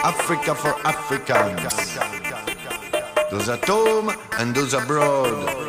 Africa for Africans. Those at home and those abroad.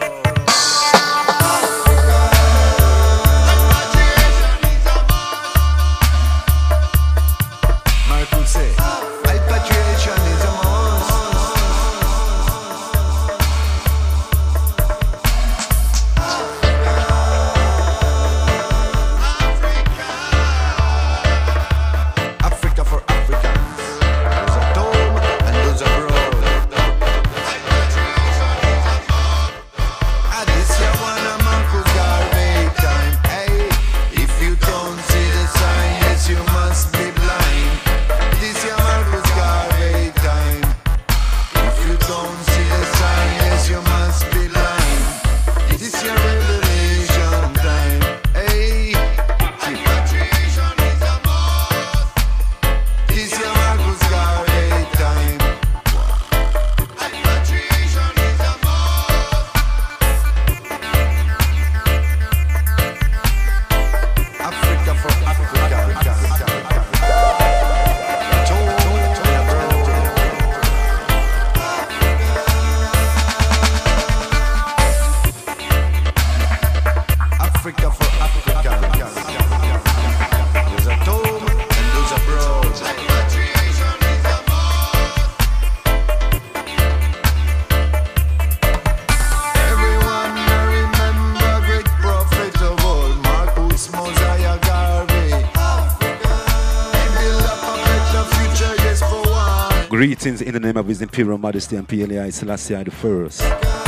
Greetings in the name of His Imperial Majesty and PLAI Selassie I the First.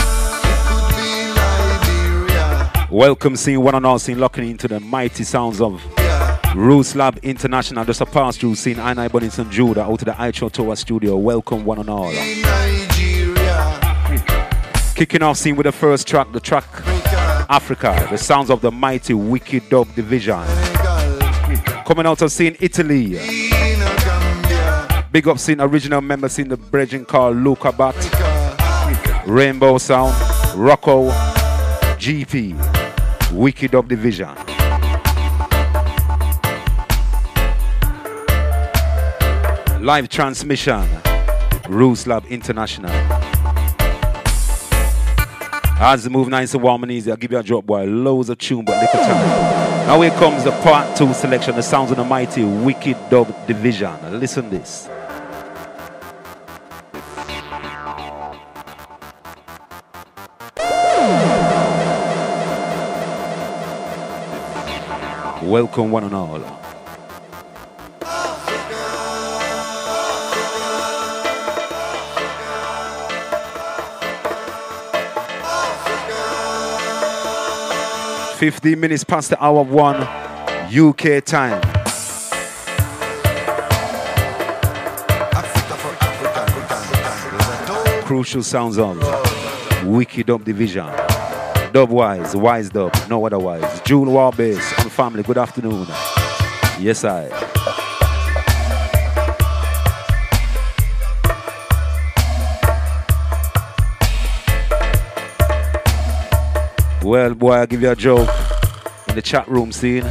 Welcome, seeing one and all, seeing locking into the mighty sounds of Roots Lab International. Just a pass through, seeing I Bonington Judah out to the Aicho Tower studio. Welcome, one and all. Kicking off, scene with the first track, the track Africa, the sounds of the mighty Wicked Dub Division. Coming out of scene Italy. Big up scene original member scene the brethren called Luca Bat, Rainbow Sound, Rocco, GP, Wicked Dub Division. Live transmission, Roots Lab International. As the move nice and warm and easy, I'll give you a drop, boy. Loads of tune, but little time. Now here comes the part 2 selection, the sounds of the mighty Wicked Dub Division. Listen this. Welcome, one and all. Africa. 15 minutes past the hour of 1 UK time. Crucial sounds of Wicked Dub Division. Dub-wise, wise dub, no otherwise. June War Bass on family, good afternoon. Yes, I. Well, boy, I'll give you a joke in the chat room scene.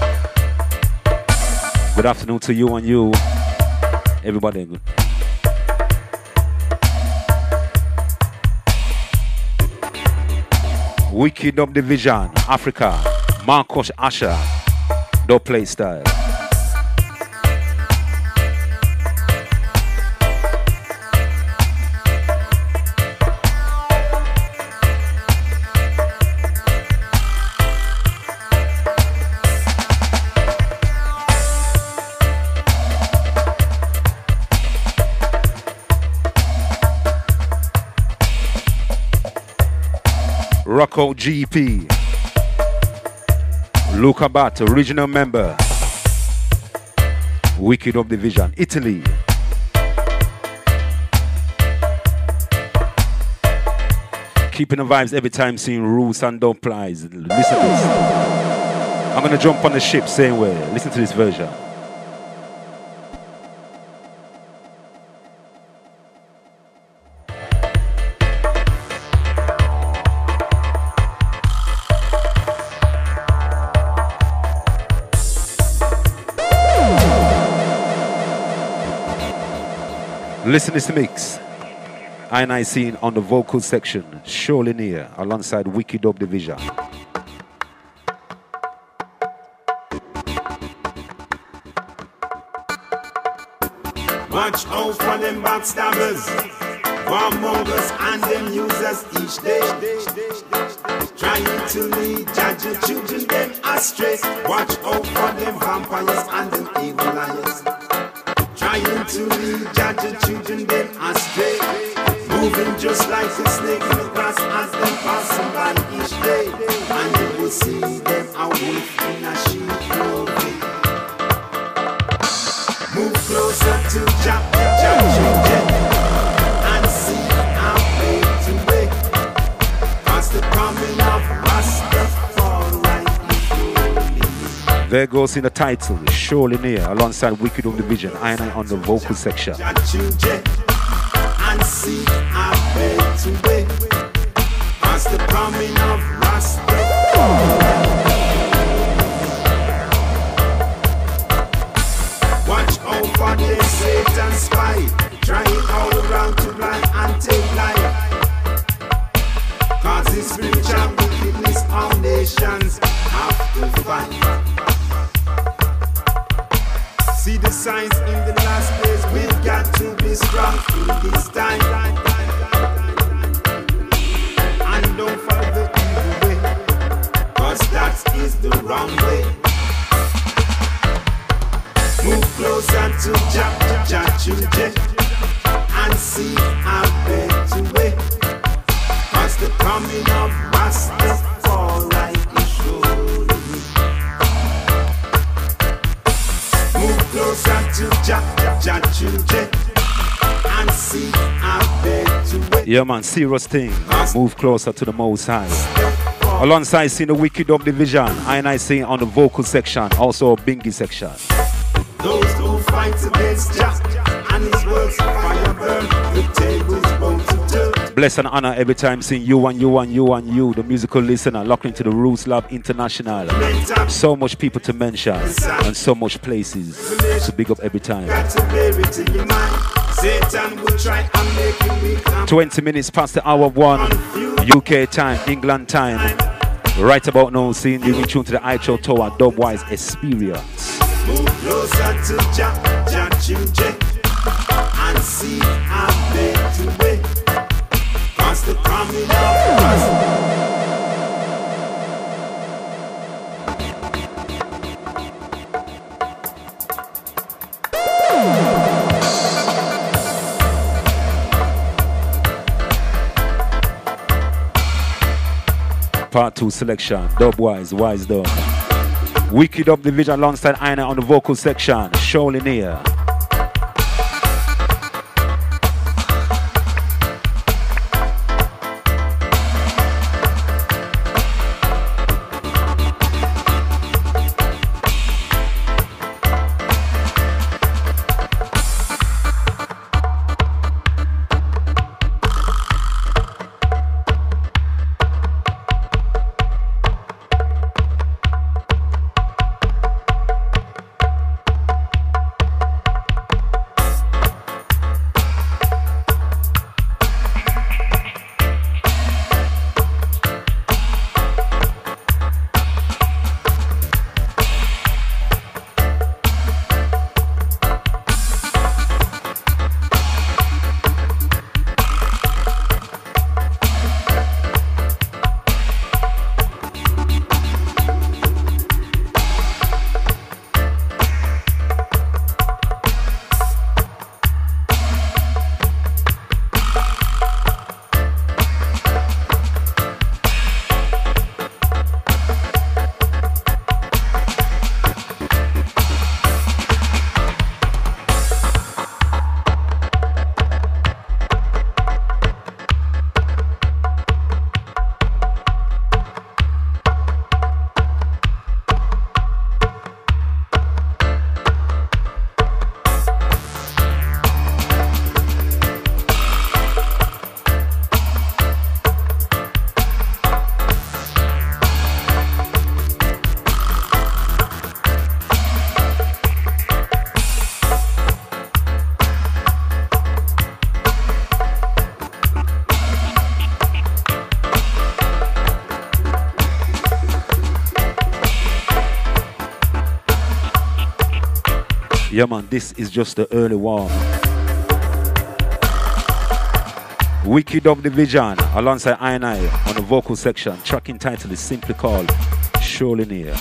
Good afternoon to you and you. Everybody good. Wicked Dub Division, Africa, Marcos Asher, Dub Play Style. Rocco GP, Luca Bat, original member, Wicked Dub Division, Italy. Keeping the vibes every time, seeing Roots and Dub Plies. Listen to this. I'm gonna jump on the ship same way. Listen to this version. Listen to this mix. I seen on the vocal section, Surely Near, alongside Wicked Dub Division. Watch out for them backstabbers, warmongers and them users each day, trying to lead judge your children them astray. Watch out for them vampires and them evil liars, trying to lead judge your children them astray. Moving just like a snake in the grass as them passing by each day, and you will see them a wolf in a sheep clothing. Move closer to Jah, and see how fade to wait. Cause the coming of Rastafari is There goes in the title, Surely Near, alongside Wicked Dub Division, I on the vocal section. And see how fade to wait. Cause the coming of Rastafari. Watch out for the Satan spy, trying all around to blind and take life. Cause this spiritual wickedness our nations have to fight. See the signs in the last place, we've got to be strong in this time. And don't follow the evil way, cause that is the wrong way. Move closer to Jah and see how better way. Cause the coming of Rastafari is surely. Move closer to Jah and see how better way. Yeah man, serious thing. Move closer to the Most High. Alongside seeing the Wicked Dub Division, I sing on the vocal section, also a Bingy section. Those who fight against Jah and his words fire burn, the tables won't turn. Bless and honor every time seeing you and you and you and you, the musical listener, locked into the Roots Lab International. So much people to mention and so much places to big up every time. 20 minutes past the hour of 1, UK time, England time. Right about now, seeing you in tune to the Icho Tower Dubwise Experience. Move closer to Jah and see how better way. Cause the coming of Part 2 selection, Dubwise, Wise Dub. Wicked Dub Division alongside Aina on the vocal section, Surely Near. Yeah, man, this is just the early warm. Wicked Dub Division alongside I&I on the vocal section. Track entitled is simply called Surely Near.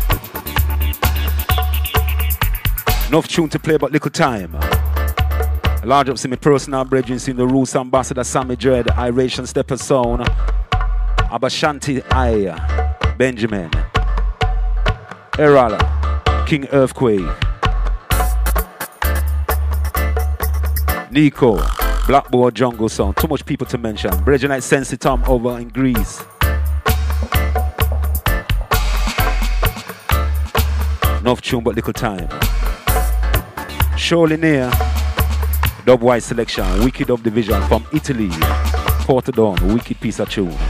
Enough tune to play, but little time. Large up, see me personal brethren, in the Roots Ambassador, Sammy Dread, Iration Stepper Sound, Abashanti I, Benjamin, Erala, King Earthquake, Nico, Blackboard Jungle Sound. Too much people to mention. Brethren Sensi Tom over in Greece. Enough tune, but little time. Surely Near. Dubwise selection, Wicked Dub Division from Italy. Portadon, wicked piece of tune.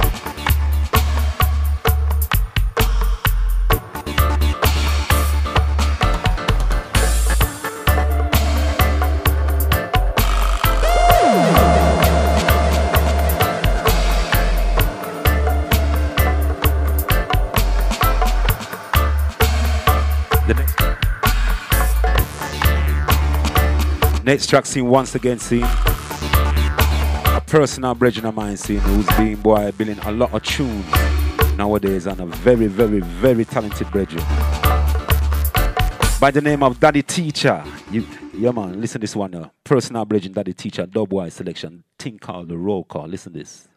Next track scene once again seen a personal brethren of mine scene who's been building a lot of tunes nowadays and a very, very, very talented brethren by the name of Daddy Teacher. Yeah man, listen to this one now. Personal brethren, Daddy Teacher, Dubwise selection, thing called the roll call. Listen to this.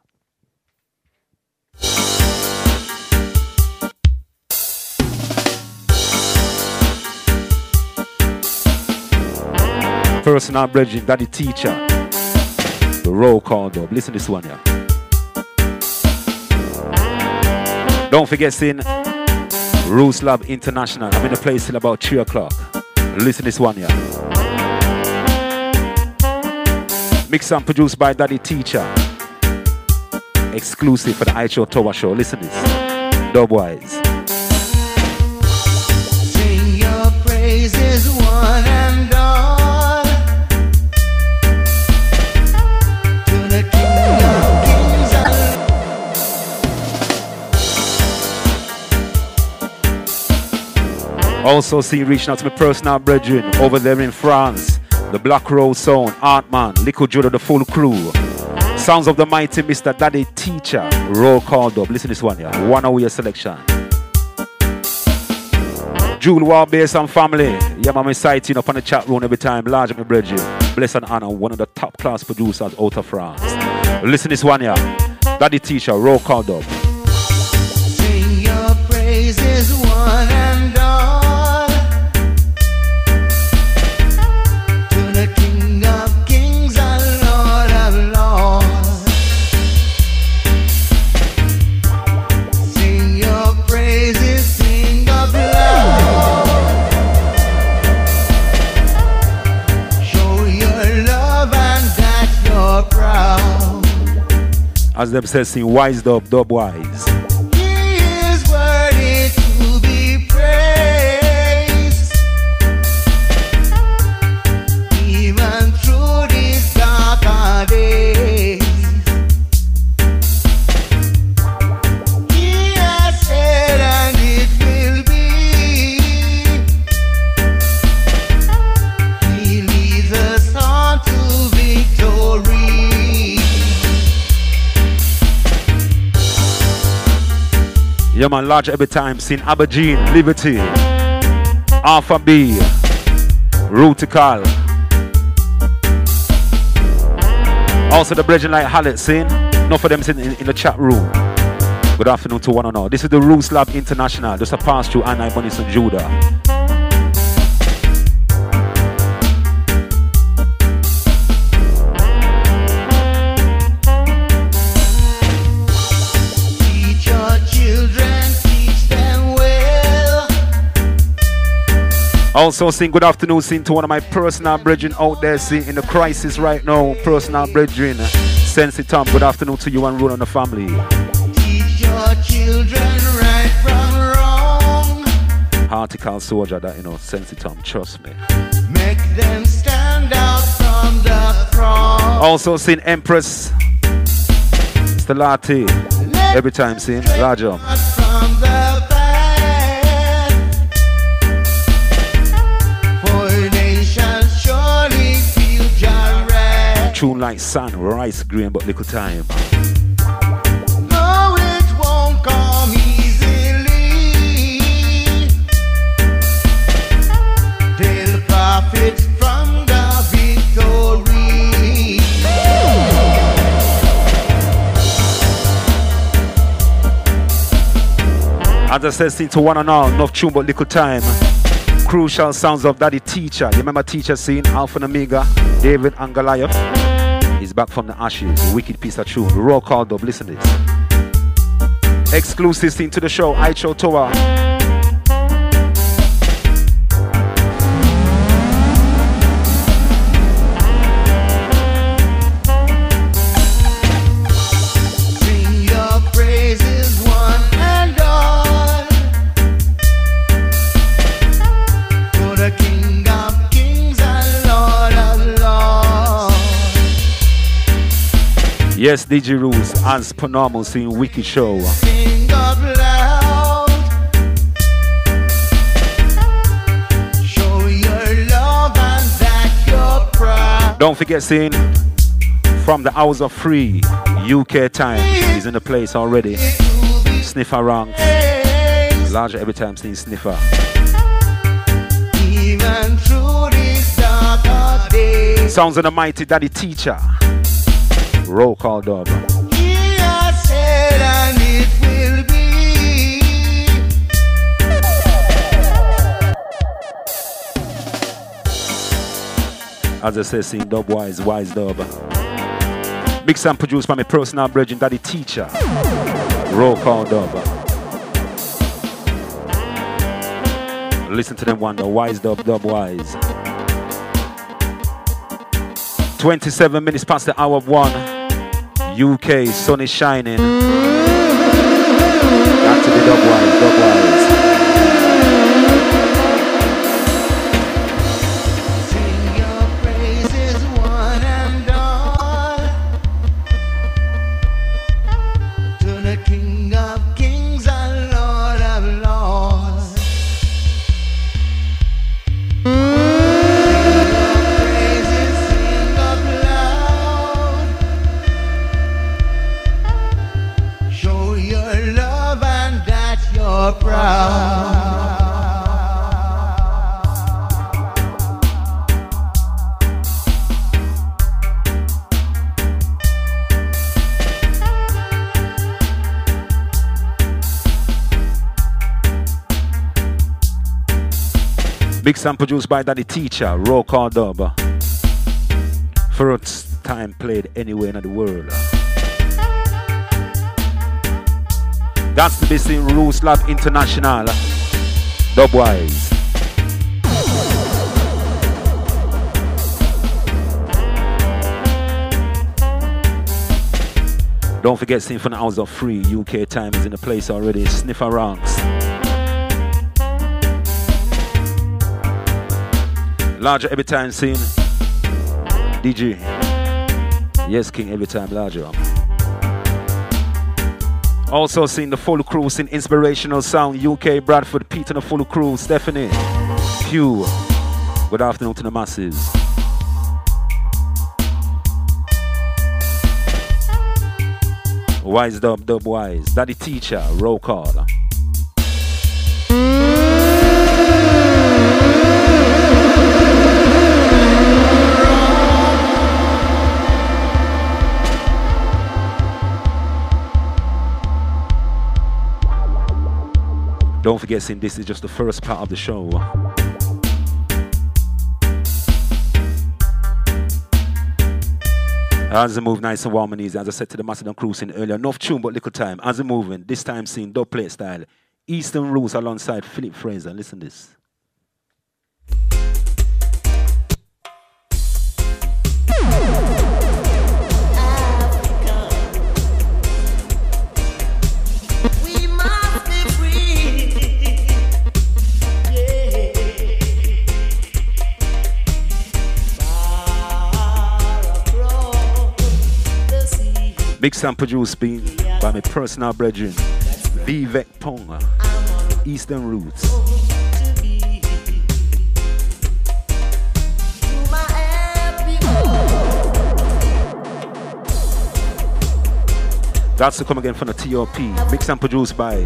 Personal brethren, Daddy Teacher, the roll call dub. Listen to this one here. Don't forget seeing Roots Lab International. I'm in the place till about 3 o'clock. Listen to this one here. Mixed and produced by Daddy Teacher. Exclusive for the iShow Tower Show. Listen to this. Dubwise. Sing your praises one and all. Also see reaching out to my personal brethren over there in France. The Black Rose Sound, Artman, Lico Judah, the full crew. Sounds of the mighty Mr. Daddy Teacher, roll call dub. Listen to this one here. 1 hour selection. Jewel War Base and family. Yeah, I'm excited up on the chat room every time. Large of my brethren. Bless and honor, one of the top class producers out of France. Listen to this one here. Daddy Teacher, roll call dub. Sing your praises one and all. As them says, sing Wise Dub, Dubwise. He is worthy to be praised, even through these darker days. He has said, and it will be. He leads us on to victory. Yeah man, large every time, seen Aberdeen, Liberty, Alpha B, Rutical. Also the brethren like Hallet, seen? Enough of them sitting in the chat room. Good afternoon to one and all. This is the Roots Lab International, just a pass through Anai Bunny St. Judah. Also saying good afternoon saying to one of my personal brethren out there saying in the crisis right now. Personal brethren, Sensi Tom, good afternoon to you and Rule on the family. Teach your children right from wrong. Article soldier that, you know, Sensi Tom, trust me. Make them stand out from the throng. Also saying Empress Stellati, every time saying Raja. From the past. For nations Tune like sun, rice grain, but little time. No, it won't come easily. They'll profit from the victory. As I said, sing to one and all, enough tune but little time. Crucial sounds of Daddy Teacher. You remember Teacher scene? Alpha and Omega, David and Goliath. He's back from the ashes. A wicked piece of tune. Raw call dub. Listen to this. Exclusive scene to the show. Icho Tower. Sing your praises one and all to the King of Kings and Lord of Lords. Yes, DJ Rules, as per normal, seeing Wicked Show. Sing up loud, show your love and that you're proud. Don't forget, seeing from the hours of free UK time. He's in the place already. Sniffer ranks. Larger every time, seeing Sniffer. Even through this darker day, Sounds of the mighty Daddy Teacher. Roll call dub. he has said and it will be. As I say, seeing dub wise dub. Mixed and produced by my personal brethren, Daddy Teacher. Roll call dub. Listen to them wonder, wise dub wise. 27 minutes past the hour of 1. UK, sun is shining. Back to the dub wise. Sing your praises one and all to the King of Kings and Lord of Lords. Sing your praises, sing up loud. Show your love and that you're proud. Big Sam produced by Daddy Teacher, Raw Call Dub. First time played anywhere in the world. That's the best in Roots Lab International. Dubwise. Don't forget, Sing from the Hours of Free. UK time is in the place already. Sniffer ranks. Larger every time, scene. DJ. Yes, King, every time larger. Also seeing the full crew, seeing Inspirational Sound, UK, Bradford, Pete and the full crew, Stephanie, Hugh. Good afternoon to the masses. Wise dub wise. Daddy Teacher, roll call. Don't forget, Sin, this is just the first part of the show. As I move nice and warm and easy, as I said to the Macedon crew scene earlier, enough tune but little time. As I moving, this time scene, dub plate style. Eastern Roots alongside Philip Fraser. Listen to this. Big Sam produced by my personal brethren, Vivek Ponga, Eastern Roots. That's to come again from the TOP. Mixed and produced by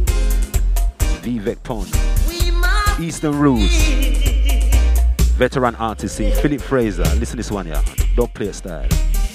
Vivek Pond. Eastern Roots. Veteran artist in Philip Fraser. Listen to this one here. Don't play style.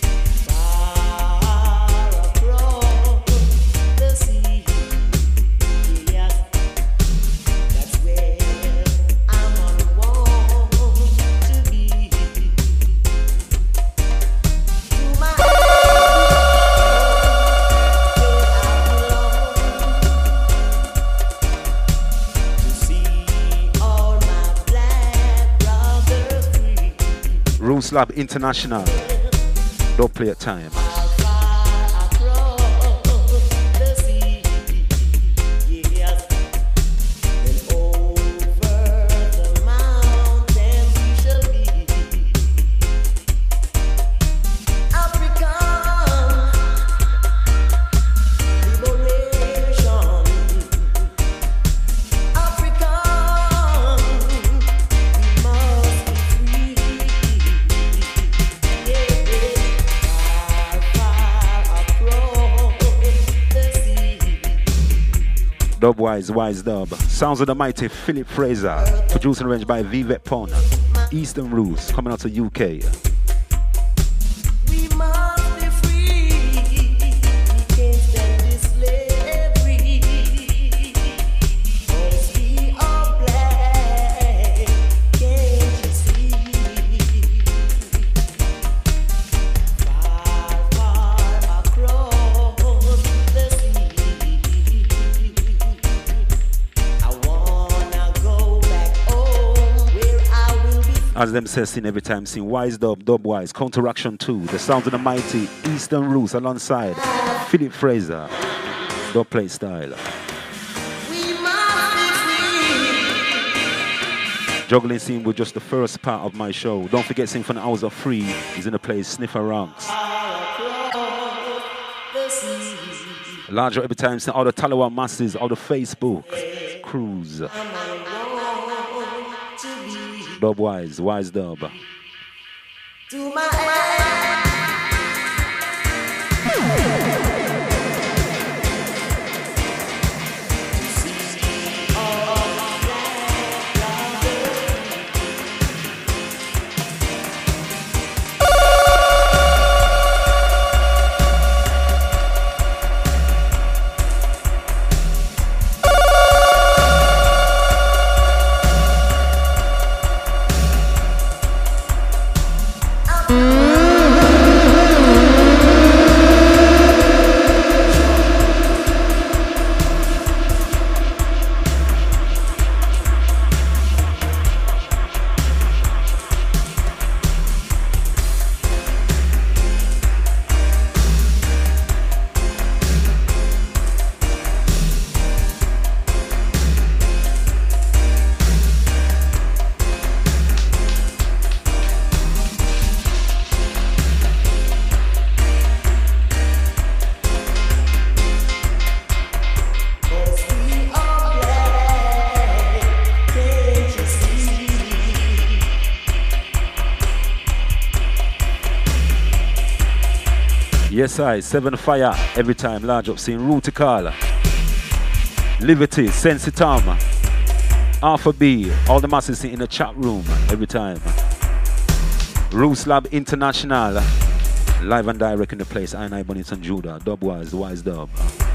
Slab International. Don't play at time. Dubwise, Wise Dub. Sounds of the mighty Philip Fraser. Produced and arranged by Vivek Pond. Eastern Roots. Coming out to UK. As them says, sing every time, sing Wise Dub, Dubwise, Counteraction 2, the sounds of the mighty Eastern Roots alongside Philip Fraser, dub play style. Juggling scene with just the first part of my show. Don't forget, sing for the hours of free is in the place Sniffer Ranks. Larger every time, sing all the Talawa masses, all the Facebook crews. Dubwise, Wise Dub. To my Yes, I, 7 Fire, every time, large up scene, Rutical, Liberty, Sensitam, Alpha B, all the masses in the chat room, every time. Roots Lab International, live and direct in the place, I Bonington Judah, Dubwise, Wise Dub.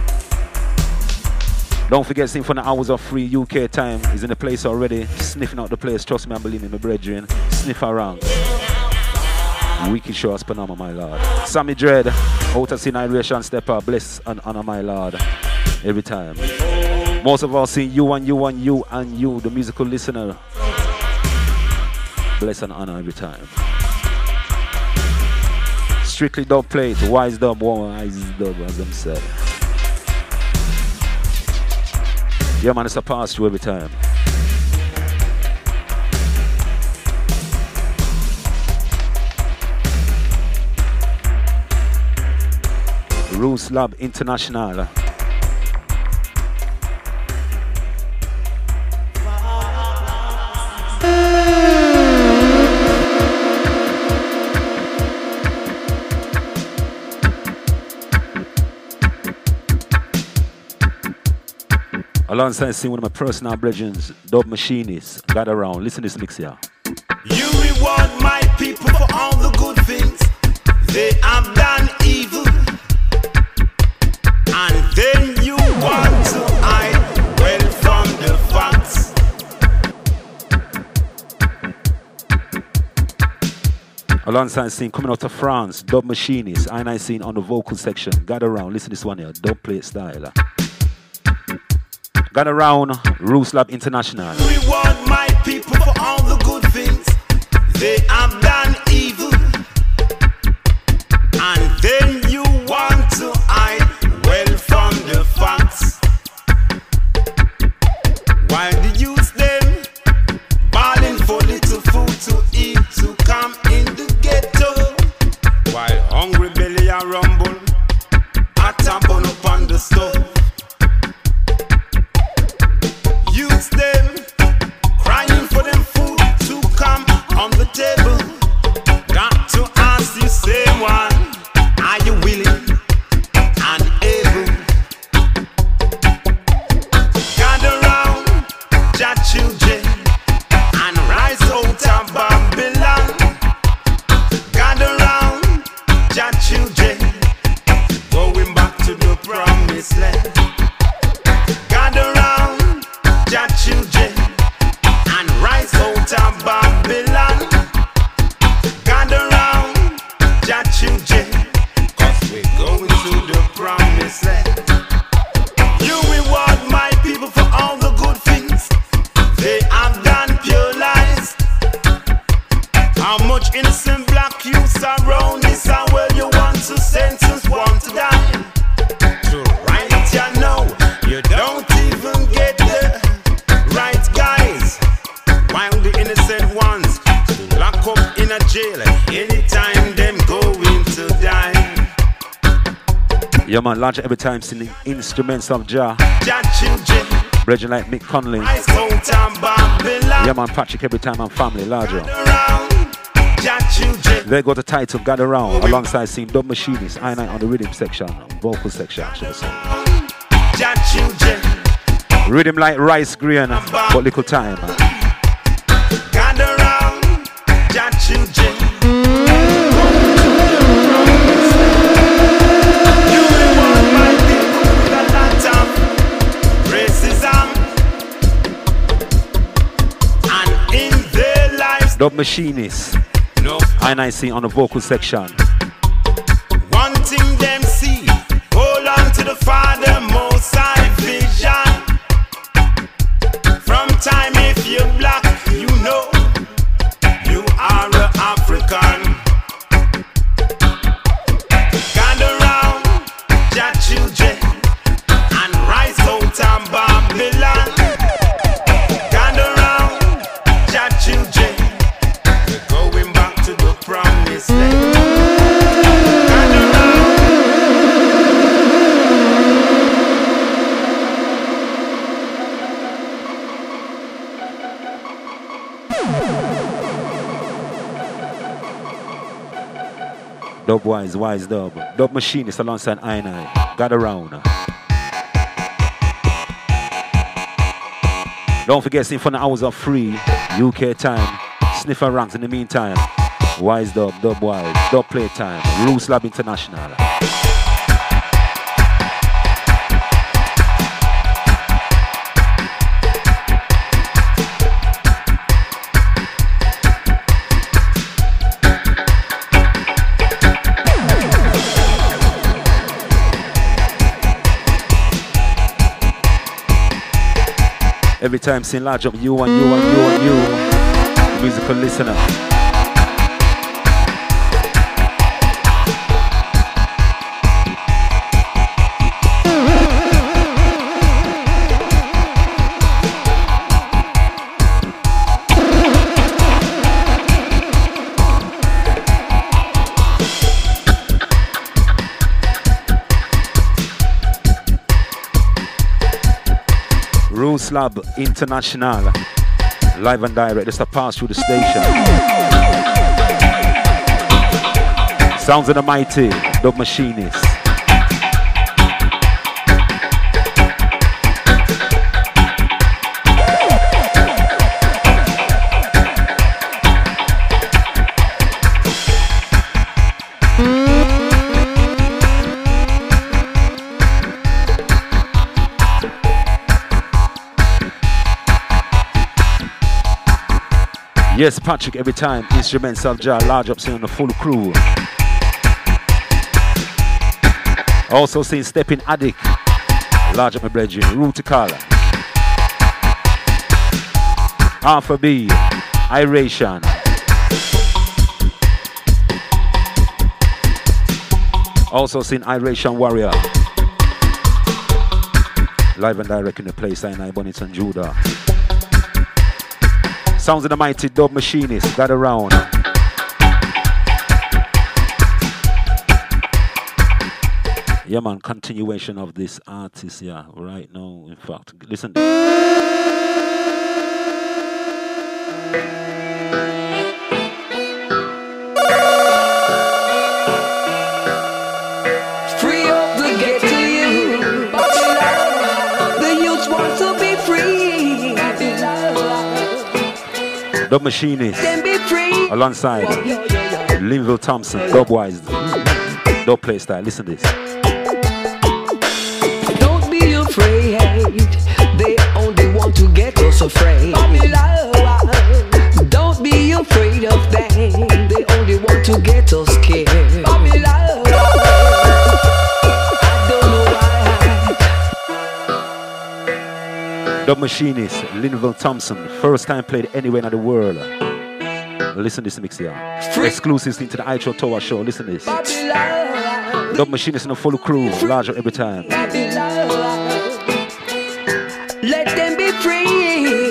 Don't forget, sing for the hours of free UK time is in the place already, sniffing out the place, trust me, I believe in my brethren, sniff around. Wicked show us Panama, my lord. Sammy Dread, out of Sinairation Stepper, bless and honor, my lord. Every time. Most of all, sing you and you and you and you, the musical listener. Bless and honor every time. Strictly dub plate, Wise Dub, Wise Dub, as them said. Yeah, man, it's a pass through every time. Roots Lab International. Alongside seeing one of my personal brethren, Dub Machinists, got around. Listen to this mix here. You reward my people for all the good things they have done evil, and then you want to hide well from the facts. Alongside scene coming out of France, Dub Machinists, I seen on the vocal section. Got around, listen to this one here, dub plate style. Got around, Roots Lab International. Reward my people for all the good things they have done evil, and then you want to hide well from the facts. While the youth them balling for little food to eat to come in the ghetto, while hungry belly a rumble at a bun up on the stove. Youth them crying for them food to come on the table. Got to ask you, say one, are you willing and able? Gather round, your children, and rise out of Babylon. Gather round, your children, going back to the promised land. Gather round, your children, and rise out of Babylon. Gather round, your children, 'cause we're going to the promised land. You reward my people for all the good things they have done, pure lies. How much innocent black youths around this and well you want to sentence one to die. To right you know, you don't even get the right guys, while the innocent ones to lock up in a jail anytime them going to die. Yeah man, larger every time singing instruments of Jah. Your children, Brethren like Mick Conley. rise out of Babylon. Yeah man, Patrick every time and family, larger. Around, your children, They got the title Gather Round alongside seeing Dub Machinists, I on the rhythm section, vocal section, should I say. your children, Rhythm like rice grain, but little time. gather round, your children. You reward my people with a lot of racism, and in their lives, Dub Machinists, no I see on the vocal section. one thing them see, hold on to the Father Most High vision. From time if you're black, you know you are an African. Gather round, your children, and rise out of Babylon. Gather round, your children, we're going back to the promised land. Gather round. Dub Wise Dub. Dub Machinists alongside I. Gather Round. Don't forget, sing for the hours of free UK time. Sniffer ranks in the meantime. Wise Dub, Dub Wise, Dub Playtime, Roots Lab International. Every time sing large up you and you and you and you, musical listener. Roots Lab International, live and direct, just a pass through the station. Sounds of the mighty, Dub Machinists. Yes, Patrick, every time, instruments of Jah, large up, on the full crew. Also seeing Stepping Addict, large up my brethren, Rutical, Alpha B, Iration. Also seeing Iration Warrior, live and direct in the place, Sinai, Bonington, Judah. Sounds of the mighty Dub Machinist, got around. Yeah, man, continuation of this artist, yeah, right now, in fact. Listen. Free up the ghetto youth, the youth want to be free. Dub Machinist, Then be free. alongside Linville Thompson, Dubwise, Dub Play Style. Listen to this. Don't be afraid. They only want to get us afraid. Don't be afraid of them. They only want to get us scared. I don't know why. Dub Machinist, Linville Thompson, first time played anywhere in the world. Listen to this mix here. Exclusives into the Icho Tower show. Listen to this. Dub Machinist and a full crew, larger every time. Let them be free.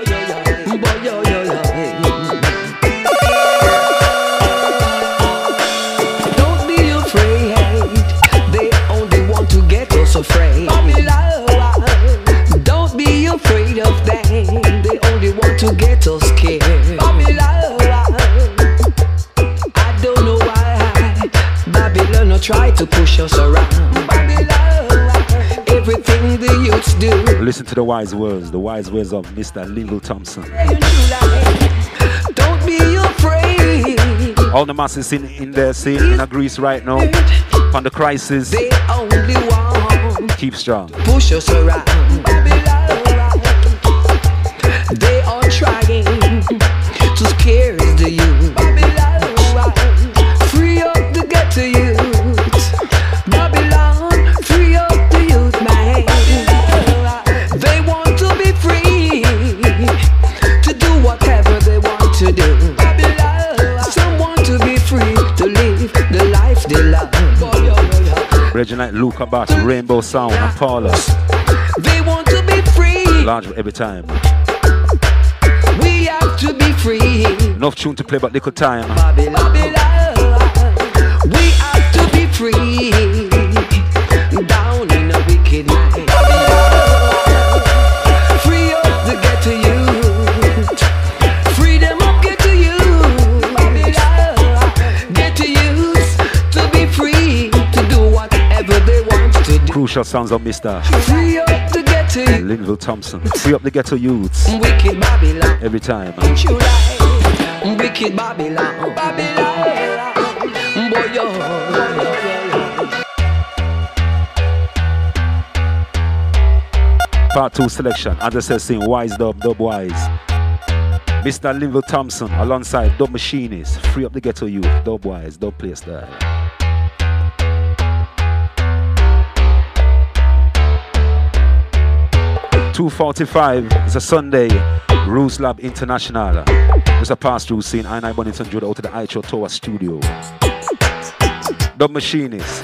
Don't be afraid. They only want to get us afraid. Don't be afraid of them. They only want to get us scared. I don't know why Babylon will try to push us around. Everything the youths do. Listen to the wise words of Mr. Linville Thompson. Don't be afraid. All the masses in there scene in Greece right now, on the crisis, They only want keep strong. push us around. They are trying to scare the youth. Free up the ghetto youth. Babylon, free up the youth, man. They want to be free to do whatever they want to do. Some want to be free to live the life they love. Reginald, Luca Bass, Rainbow Sound, and Paula, They want to be free. large every time. We have to be free. Enough tune to play, but little time. Babylon. We have to be free. Down in a wicked mind. Free up the ghetto youth. Freedom up ghetto youth. Ghetto youth to be free to do whatever they want to do. Crucial sounds of Mr. Free up the ghetto youth. Linville Thompson. Free up the ghetto youths Wicked Babylon. every time. Don't you like wicked Babylon? Boy, yo. Part 2 selection. As I said, sing Wise Dub, Dubwise. Mr. Linville Thompson alongside Dub Machinist. Free up the ghetto youth. Dubwise, Dub Play Style. .245. It's a Sunday. Roots Lab International. It's a pass-through scene. I Bonington Judah out to the Icho Tower studio. Dub Machinist.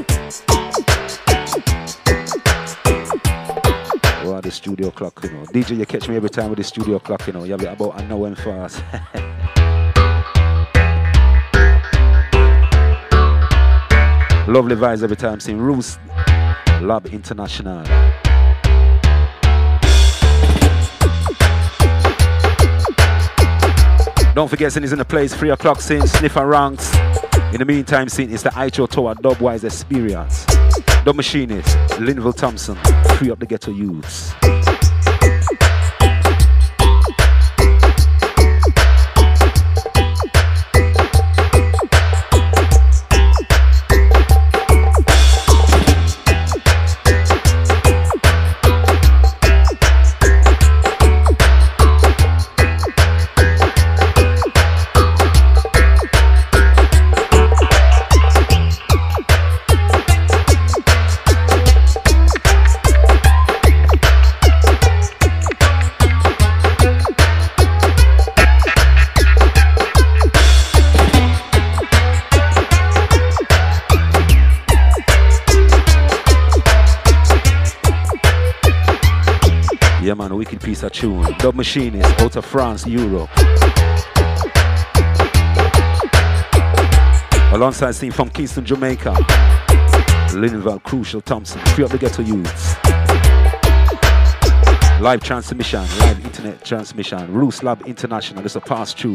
Oh, the studio clock, you know. DJ, you catch me every time with the studio clock, you know. You have it about an hour and fast. Lovely vibes every time. Seeing Roots Lab International. Don't forget, Sin is in the place. 3 o'clock, Sin, Sniffer Ranks. In the meantime, Sin, it's the Icho Tower Dubwise Experience. Dub Machinist, Linville Thompson. Free up the ghetto youths. Yeah, man, a wicked piece of tune. Dub Machinist out of France, Europe. Alongside scene from Kingston, Jamaica. Linval, Crucial, Thompson. Free up the ghetto youths. Live transmission, live internet transmission. Roos Lab International. It's a pass through.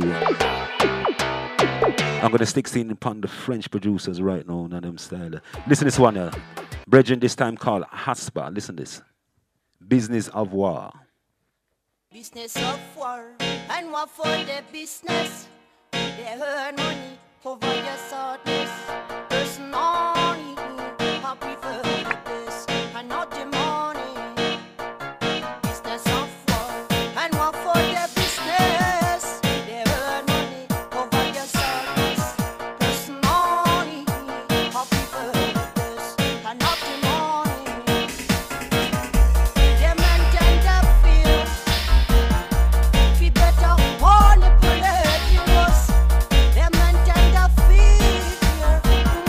I'm gonna stick scene upon the French producers right now, none of them style. Listen to this one here. Brethren, this time called Haspa. Listen to this. Business of War. Business of war, and what for the business? They earn money over your sadness. Personally, I prefer this, and not the money. Business of war, and what for the business? They earn money over your sadness. Personally, I prefer this, and not the money. They maintain the feel. We better manipulate us. They maintain the fear.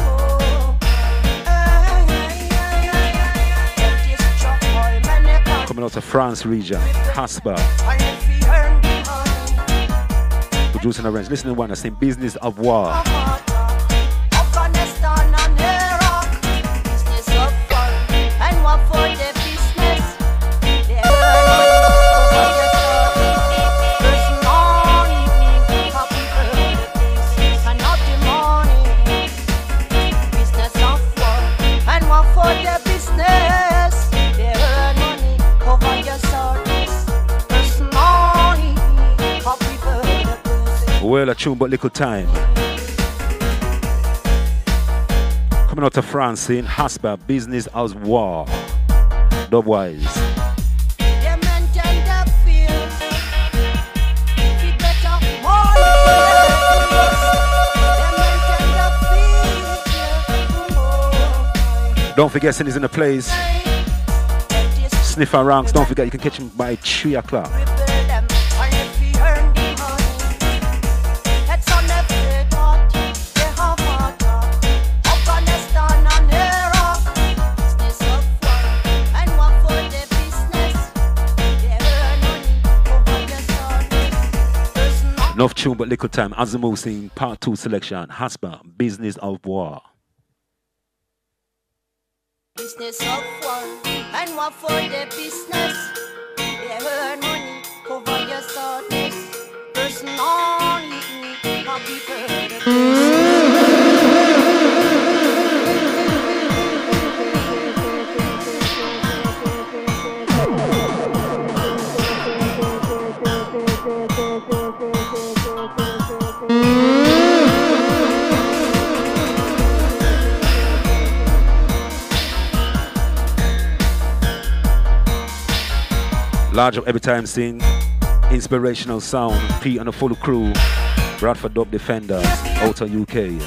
Coming out of France region. Haspa. Producing a range. Listen to one. I say Business of War. Afghanistan and Iraq. Business of war. And what for the business? They earn money over your soul. Personally, I prefer the business and not the money. Business of war. And what for the business? They earn money over your soul. Personally, I prefer the business. Well, a tune but little time. Coming out of France in Haspa. Business of War. Dubwise. They maintain the fear. We better manipulate us. They maintain the fear. Don't forget, Sin is in the place. Sniffer ranks. Don't forget, you can catch him by 3 o'clock. Rebel them, and if we earn the money, that's on every thought. They have a thought. Afghanistan and Iraq. Business of war, and what for the business? They earn money over your sadness. There's no Enough tune but little time. Azimuth sing part 2 selection. Haspa. Business of War. business of war, and what for the business? They earn money, cover your sadness. Personally, I prefer the business. Large up every time sing. Inspirational sound. Pete and the full crew. Bradford Dub Defenders. Out of UK.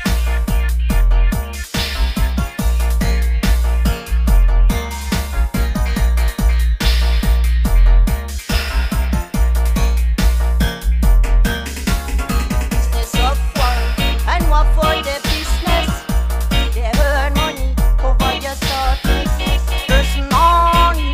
Business of war, and what for the business? They earn money, cover your sadness. Personally,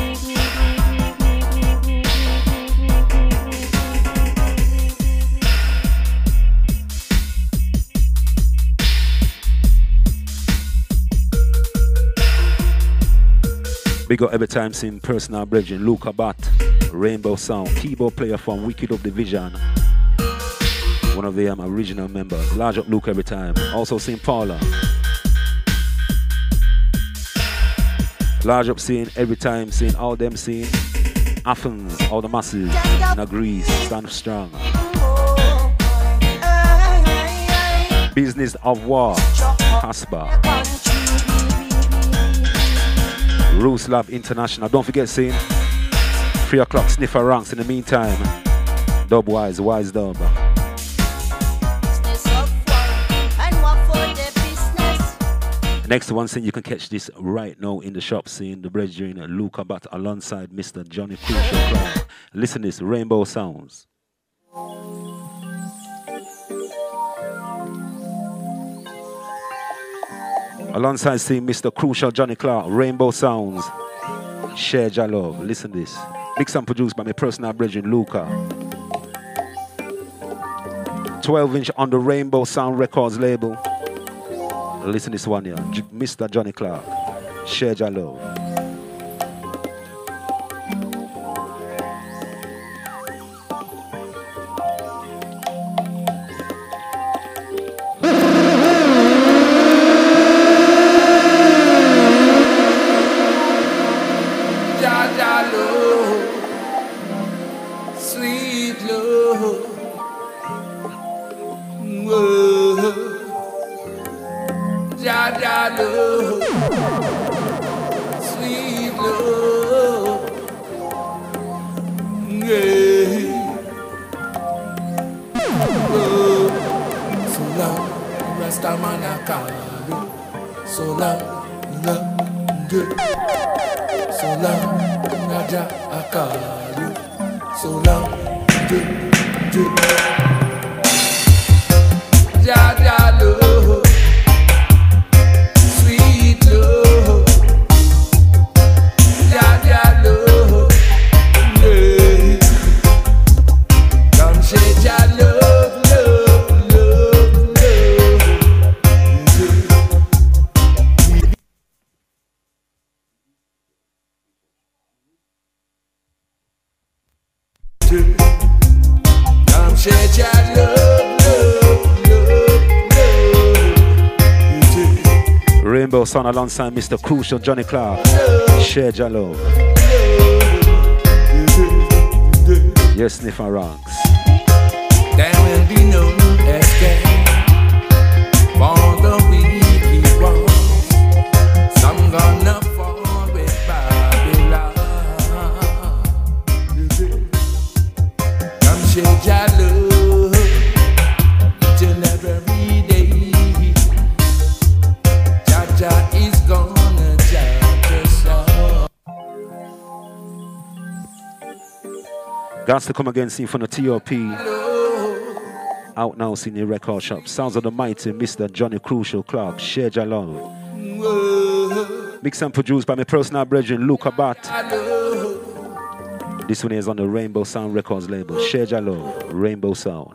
Big up every time sing personal brethren. Luca Bat. Rainbow Sound. Keyboard player from Wicked Up Division. One of the original members. Large up Luke every time. Also sing Paula. Large up scene every time sing all them sing Athens, all the masses in Greece, stand strong. Business of War, Haspa. Roos Lab International. Don't forget seeing 3 o'clock Sniffer Ranks in the meantime. Dub Wise, Wise Dub. Next one scene you can catch this right now in the shop scene. The brethren Luca Bat alongside Mr. Johnny Crucial Clark. Listen to this, Rainbow Sounds. Alongside seeing Mr. Crucial Johnny Clark, Rainbow Sounds. Share Your Love. Listen to this. Mixed and produced by my personal brethren, Luca. 12-inch on the Rainbow Sound Records label. Listen to this one here. Mr. Johnny Clark. Share Your Love. Rainbow Sound alongside Mr. Crucial Johnny Clark. Share Your Love. Yes, Sniffer Ranks. There will be no escape for the wicked ones. Some gonna fall with Babylon. Come share Your love each and every day. Jah is gonna judge us all. Got to come again, sing from the TOP. Out now, in the record shop. Sounds of the mighty Mr. Johnny Crucial Clark. Share Your Love. Mixed and produced by my personal brethren, Luca Bat. This one is on the Rainbow Sound Records label. Share Your Love. Rainbow Sound.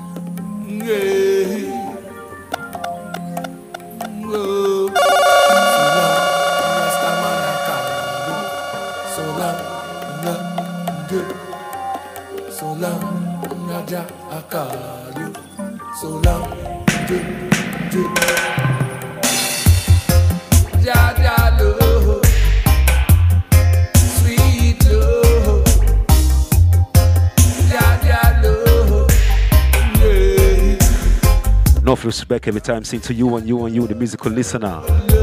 So long, Jah love, sweet love, Jah love, yeah. Enough respect every time sing to you and you and you, the musical listener.